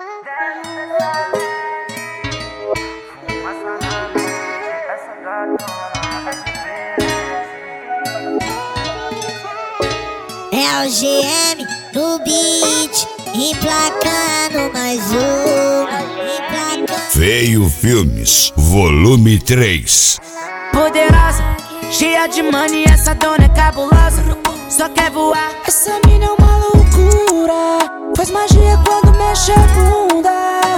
É o GM no beat, emplacando mais uma. Veio Filmes, volume 3. Poderosa, cheia de money, essa dona é cabulosa. Só quer voar. Essa mina é uma loucura, faz magia quando mexe a bunda.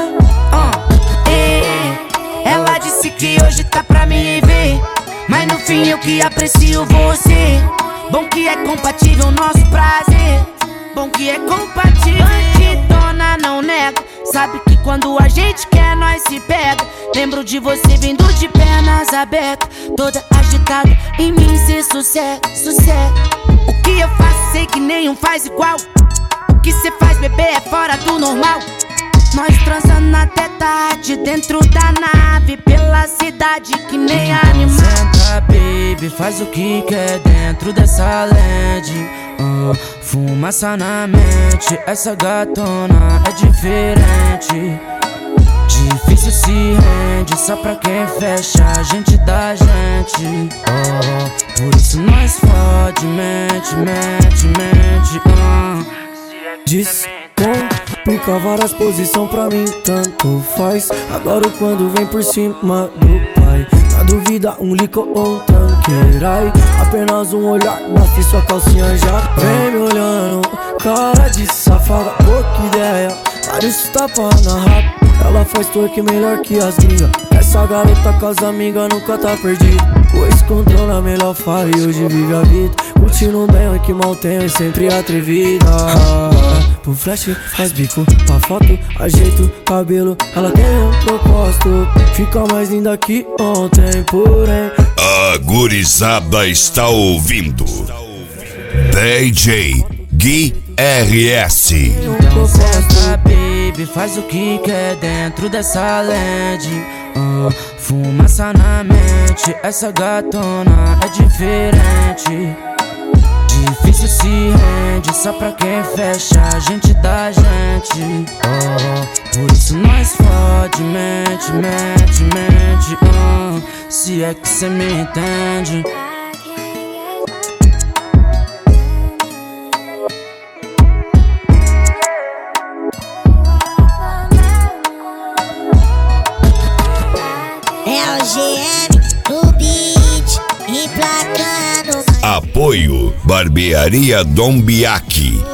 Ela disse que hoje tá pra me ver, mas no fim eu que aprecio você. Bom que é compatível nosso prazer, bom que é compatível. Bandidona não nega, sabe que quando a gente quer nós se pega. Lembro de você vindo de pernas abertas, toda agitada, em mim cê sossega, sossega. O que eu faço sei que nenhum faz igual. O que cê faz, bebê, é fora do normal. Nós transando até tarde dentro da nave, pela cidade que nem animal. Senta, baby, faz o que quer dentro dessa LED. Fumaça na mente, essa gatona é diferente. Difícil se rende, só pra quem fecha a gente da gente. Por isso nós fode, mente, mente, mente. Descomplica várias posições pra mim, tanto faz. Adoro quando vem por cima do pai. Na dúvida, um licor ou um tanquerai. Apenas um olhar, nasce sua calcinha já vem me olhando. Cara de safada, pouca ideia. Vários tapas na rapa. Ela faz twerk melhor que as gringas. Essa garota com as amigas nunca tá perdida, pois controla a melhor fala e hoje vive a vida. Curtindo bem o que mal tem, sempre atrevida. Pro flash faz bico, pra foto ajeito cabelo. Ela tem um propósito, fica mais linda que ontem, porém A gurizada está ouvindo DJ Gui RS. Então senta, baby, faz o que quer dentro dessa LED. Fumaça na mente, essa gatona é diferente. Difícil se rende, só pra quem fecha a gente da gente. Por isso nós fode, mente, mente, mente. Se é que cê me entende. É o GM no beat, emplacando. Apoio Barbearia Dom Biaki.